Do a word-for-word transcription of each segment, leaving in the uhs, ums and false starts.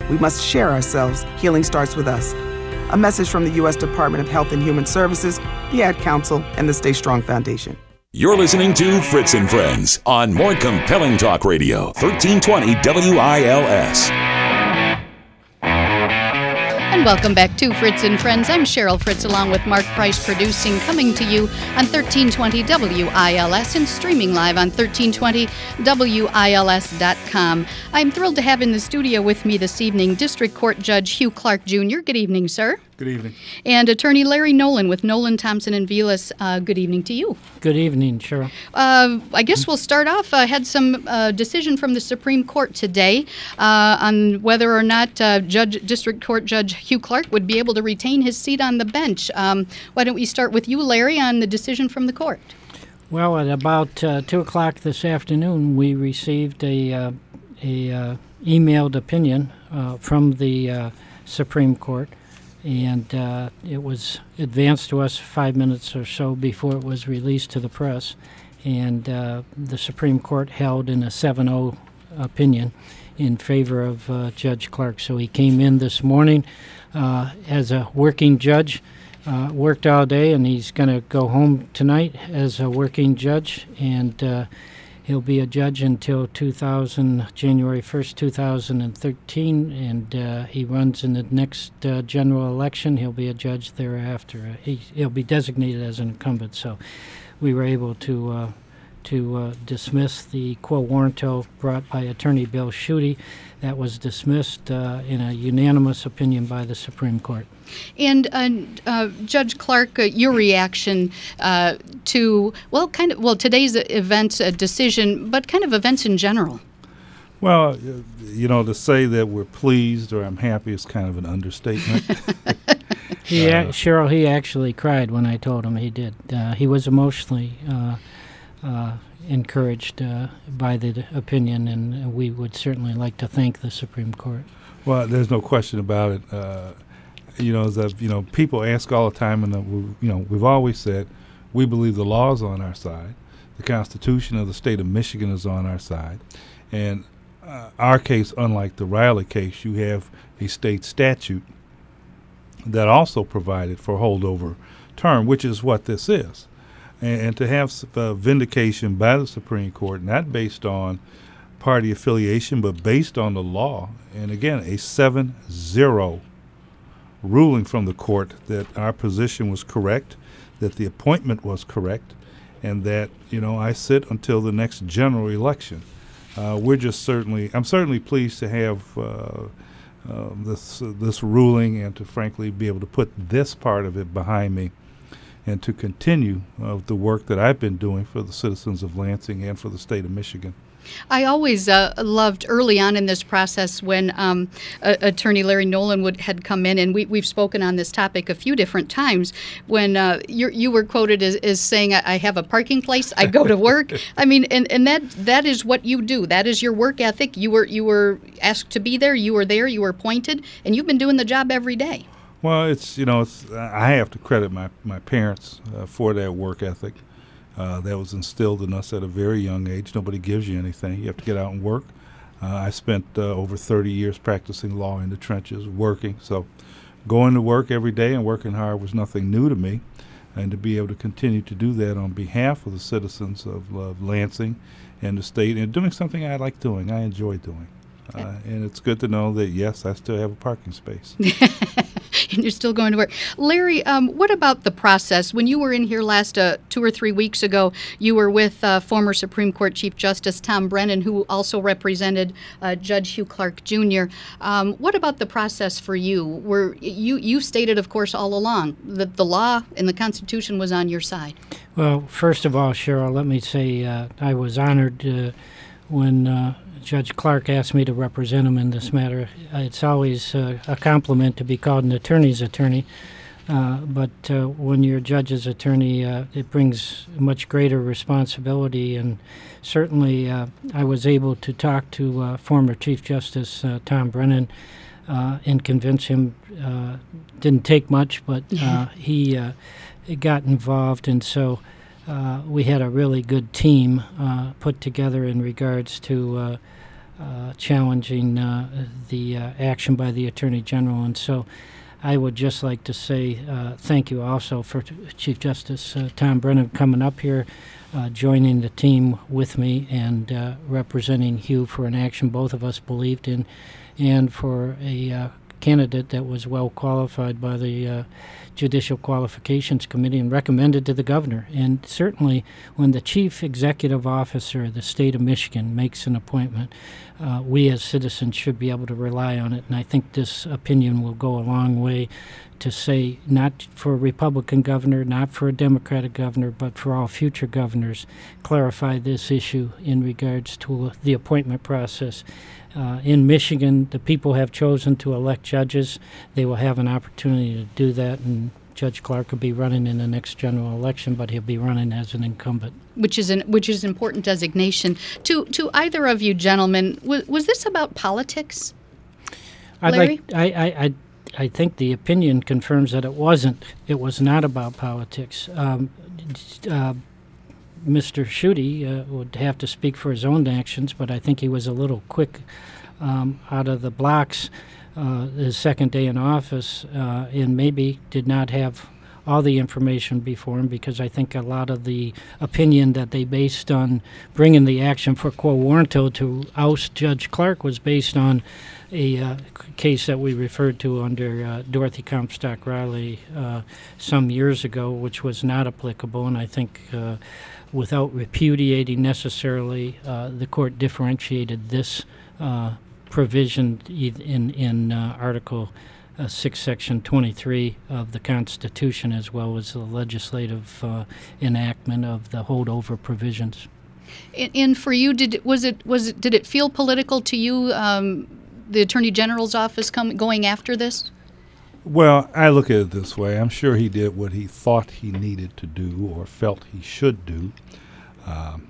We must share ourselves. Healing starts with us. A message from the U S Department of Health and Human Services, the Ad Council, and the Stay Strong Foundation. You're listening to Fritz and Friends on more compelling talk radio, thirteen twenty W I L S. And welcome back to Fritz and Friends. I'm Cheryl Fritz along with Mark Price producing, coming to you on thirteen twenty W I L S and streaming live on thirteen twenty W I L S dot com. I'm thrilled to have in the studio with me this evening District Court Judge Hugh Clark Junior Good evening, sir. Good evening. And Attorney Larry Nolan with Nolan, Thompson, and Vilas. Uh, good evening to you. Good evening, Cheryl. Uh, I guess we'll start off. I uh, had some uh, decision from the Supreme Court today uh, on whether or not uh, Judge District Court Judge Hugh Clark would be able to retain his seat on the bench. Um, why don't we start with you, Larry, on the decision from the court? Well, at about uh, two o'clock this afternoon, we received a uh, a uh, emailed opinion uh, from the uh, Supreme Court. And uh, it was advanced to us five minutes or so before it was released to the press. And uh, the Supreme Court held in a seven oh opinion in favor of uh, Judge Clark. So he came in this morning uh, as a working judge, uh, worked all day, and he's going to go home tonight as a working judge. And uh, he'll be a judge until two thousand, January first, two thousand thirteen, and uh, he runs in the next uh, general election. He'll be a judge thereafter. Uh, he, he'll be designated as an incumbent, so we were able to uh, to uh, dismiss the quo warranto brought by Attorney Bill Schuette. That was dismissed uh, in a unanimous opinion by the Supreme Court. And uh, uh, Judge Clark, uh, your reaction uh, to, well, kind of, well, today's events, uh, decision, but kind of events in general. Well, you know, to say that we're pleased or I'm happy is kind of an understatement. he, uh, Cheryl, he actually cried when I told him he did. Uh, he was emotionally uh, uh, encouraged uh, by the opinion, and we would certainly like to thank the Supreme Court. Well, there's no question about it. Uh, you know, as I've, you know, people ask all the time, and uh, we, you know, we've always said we believe the law is on our side, the Constitution of the state of Michigan is on our side, and uh, our case, unlike the Riley case, you have a state statute that also provided for holdover term, which is what this is. And, and to have uh, vindication by the Supreme Court, not based on party affiliation, but based on the law, and again, a seven zero ruling from the court that our position was correct, that the appointment was correct, and that, you know, I sit until the next general election. Uh, we're just certainly, I'm certainly pleased to have uh, uh, this uh, this ruling and to frankly be able to put this part of it behind me and to continue uh, the work that I've been doing for the citizens of Lansing and for the state of Michigan. I always uh, loved early on in this process when um, uh, Attorney Larry Nolan would, had come in, and we, we've spoken on this topic a few different times, when uh, you you were quoted as, as saying, I have a parking place, I go to work. I mean, and, and that that is what you do. That is your work ethic. You were, you were asked to be there, you were there, you were appointed, and you've been doing the job every day. Well, it's, you know, it's, I have to credit my, my parents uh, for that work ethic. Uh, that was instilled in us at a very young age. Nobody gives you anything. You have to get out and work. Uh, I spent uh, over thirty years practicing law in the trenches, working. So going to work every day and working hard was nothing new to me. And to be able to continue to do that on behalf of the citizens of, of Lansing and the state, and doing something I like doing, I enjoy doing. Uh, and it's good to know that, yes, I still have a parking space. And you're still going to work. Larry, um, what about the process? When you were in here last uh, two or three weeks ago, you were with uh, former Supreme Court Chief Justice Tom Brennan, who also represented uh, Judge Hugh Clark Junior Um, what about the process for you? Were you, you stated, of course, all along that the law and the Constitution was on your side. Well, first of all, Cheryl, let me say uh, I was honored uh, when uh, Judge Clark asked me to represent him in this matter. It's always uh, a compliment to be called an attorney's attorney, uh, but uh, when you're a judge's attorney, uh, it brings much greater responsibility, and certainly uh, I was able to talk to uh, former Chief Justice uh, Tom Brennan uh, and convince him. Uh, didn't take much, but uh, he uh, got involved, and so Uh, we had a really good team uh, put together in regards to uh, uh, challenging uh, the uh, action by the Attorney General. And so I would just like to say uh, thank you also for t- Chief Justice uh, Tom Brennan coming up here, uh, joining the team with me, and uh, representing Hugh for an action both of us believed in, and for a uh, candidate that was well qualified by the uh, Judicial Qualifications Committee and recommended to the governor. And certainly when the chief executive officer of the state of Michigan makes an appointment, uh, we as citizens should be able to rely on it. And I think this opinion will go a long way to say, not for a Republican governor, not for a Democratic governor, but for all future governors, clarify this issue in regards to the appointment process. Uh, in Michigan, the people have chosen to elect judges. They will have an opportunity to do that, and Judge Clark will be running in the next general election, but he'll be running as an incumbent. Which is an which is important designation. To to either of you gentlemen, was, was this about politics? I'd Larry? like, I, I, I, I think the opinion confirms that it wasn't. It was not about politics. Um, uh, Mister Schuette uh, would have to speak for his own actions, but I think he was a little quick um, out of the blocks uh, his second day in office, uh, and maybe did not have all the information before him, because I think a lot of the opinion that they based on bringing the action for quo warranto to oust Judge Clark was based on a uh, case that we referred to under uh, Dorothy Comstock Riley uh, some years ago, which was not applicable, and I think uh, without repudiating necessarily, uh, the court differentiated this uh, provision in, in uh, Article uh, six, Section twenty-three of the Constitution, as well as the legislative uh, enactment of the holdover provisions. And, and for you, did was it was it did it feel political to you? Um, the Attorney General's office come, going after this? Well, I look at it this way. I'm sure he did what he thought he needed to do or felt he should do. Um,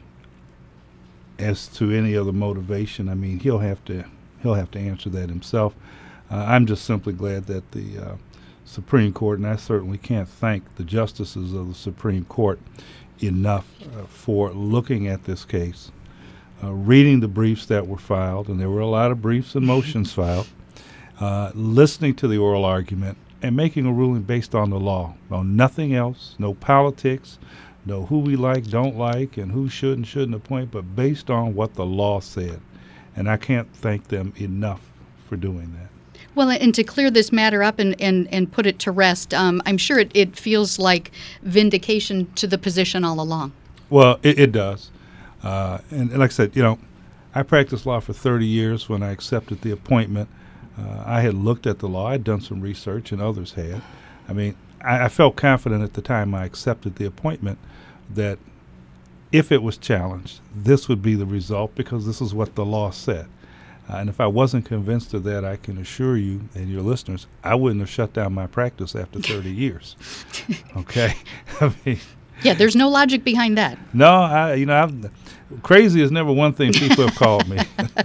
as to any other motivation, I mean, he'll have to he'll have to answer that himself. Uh, I'm just simply glad that the uh, Supreme Court, and I certainly can't thank the justices of the Supreme Court enough uh, for looking at this case, uh, reading the briefs that were filed, and there were a lot of briefs and motions filed, uh, listening to the oral argument, and making a ruling based on the law, on nothing else, no politics, no who we like, don't like, and who should and shouldn't appoint, but based on what the law said. And I can't thank them enough for doing that. Well, and to clear this matter up and, and, and put it to rest, um, I'm sure it, it feels like vindication to the position all along. Well, it, it does. Uh, and, and like I said, you know, I practiced law for thirty years. When I accepted the appointment, uh, I had looked at the law. I had done some research, and others had. I mean, I, I felt confident at the time I accepted the appointment that if it was challenged, this would be the result, because this is what the law said. Uh, and if I wasn't convinced of that, I can assure you and your listeners, I wouldn't have shut down my practice after thirty years. Okay? I mean, yeah, there's no logic behind that. No, I, you know, I've, crazy is never one thing people have called me.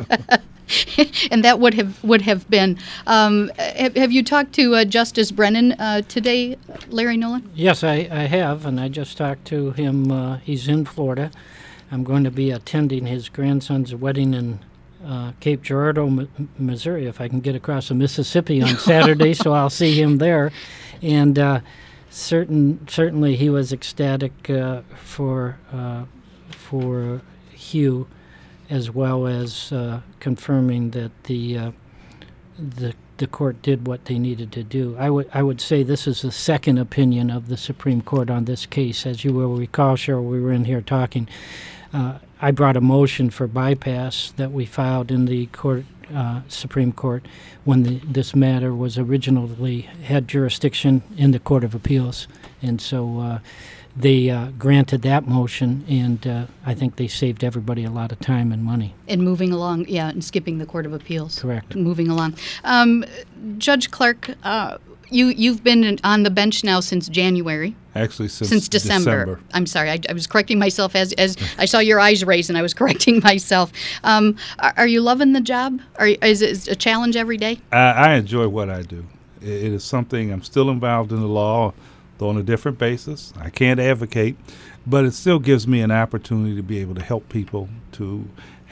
And that would have would have been. Um, have, have you talked to uh, Justice Brennan uh, today, Larry Nolan? Yes, I, I have, and I just talked to him. Uh, he's in Florida. I'm going to be attending his grandson's wedding in uh, Cape Girardeau, M- Missouri, if I can get across the Mississippi on Saturday, so I'll see him there. And uh, certain certainly he was ecstatic uh, for uh, for Hugh, as well as uh, confirming that the uh, the the court did what they needed to do. I would I would say this is the second opinion of the Supreme Court on this case. As you will recall, Cheryl, we were in here talking. Uh, I brought a motion for bypass that we filed in the court, uh, Supreme Court, when the, this matter was originally had jurisdiction in the Court of Appeals, and so uh, they uh, granted that motion, and uh, I think they saved everybody a lot of time and money. And moving along, yeah, and skipping the Court of Appeals. Correct. Moving along. Um, Judge Clark, uh, you, you've been in, on the bench now since January. Actually, since, since December. December. I'm sorry, I, I was correcting myself as as I saw your eyes raise, and I was correcting myself. Um, are, are you loving the job? Are, is it a challenge every day? I, I enjoy what I do. It, it is something, I'm still involved in the law, though on a different basis. I can't advocate, but it still gives me an opportunity to be able to help people, to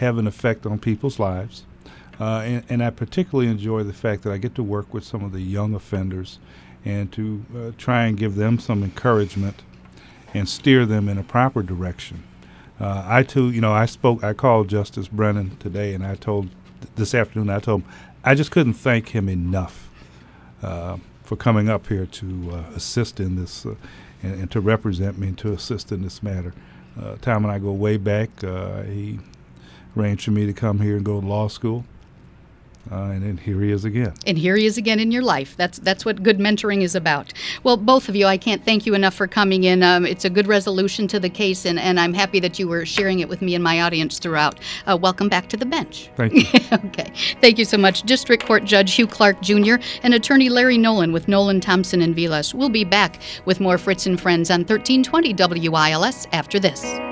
have an effect on people's lives. Uh, and, and I particularly enjoy the fact that I get to work with some of the young offenders and to uh, try and give them some encouragement and steer them in a proper direction. Uh, I too, you know, I spoke, I called Justice Brennan today, and I told, this afternoon, I told him, I just couldn't thank him enough uh, for coming up here to uh, assist in this uh, and, and to represent me and to assist in this matter. Uh, Tom and I go way back. Uh, he arranged for me to come here and go to law school. Uh, and then here he is again. And here he is again in your life. That's that's what good mentoring is about. Well, both of you, I can't thank you enough for coming in. Um, it's a good resolution to the case, and, and I'm happy that you were sharing it with me and my audience throughout. Uh, welcome back to the bench. Thank you. Okay. Thank you so much. District Court Judge Hugh Clark Junior and Attorney Larry Nolan with Nolan, Thompson, and Vilas. We'll be back with more Fritz and Friends on thirteen twenty W I L S after this.